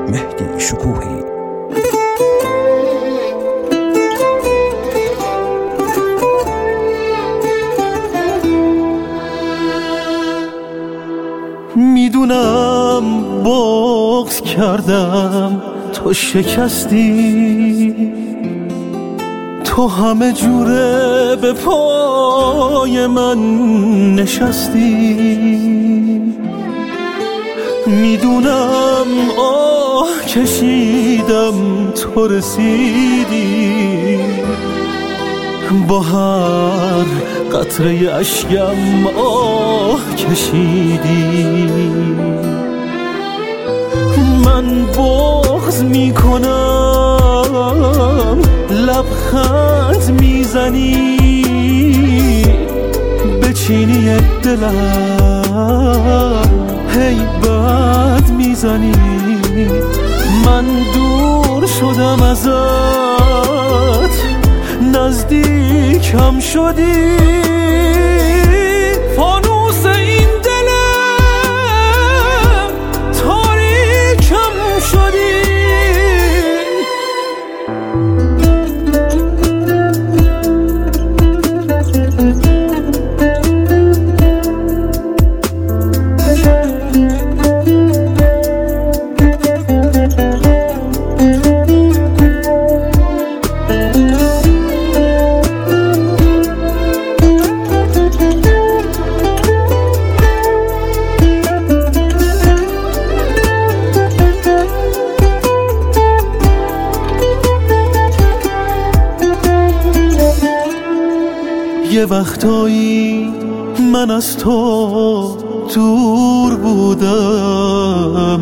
مهدی شکوهی. میدونم بغض کردم تو شکستی، تو همه جوره به پای من نشستی. میدونم آه کشیدم تو رسیدی، با هر قطره اشکم آه کشیدی. من بغض میکنم لبخند میزنی، به چینی دلم هی بد میزنی. من دور شدم ازت نزدیکم شدی، فانوس این دلم تاریکم شدی. یه وقتایی من از تو دور بودم،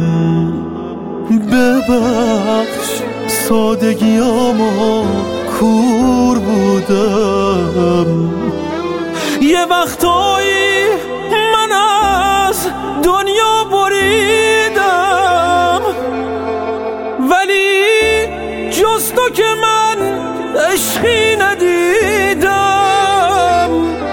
ببخش سادگیامو کور بودم. یه وقتایی من از دنیا بریدم، ولی جز تو که من عشقی ندیدم،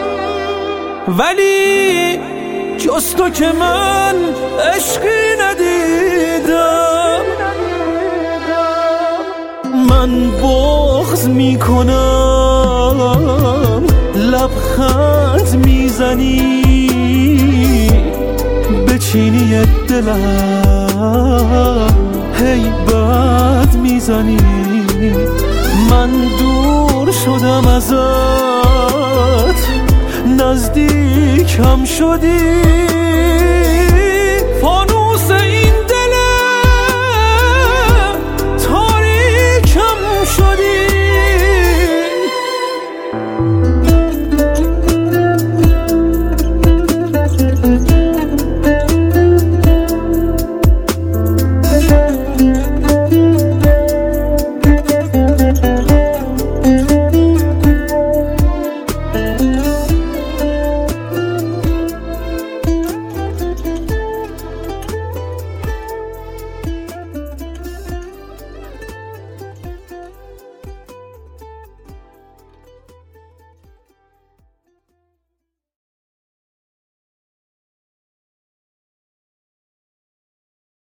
ولی جز تو که من عشقی ندیدم. من بغض میکنم لبخند میزنی، به چینی دلم هی بد میزنی. من دور شدم ازت نزدیکم شدی،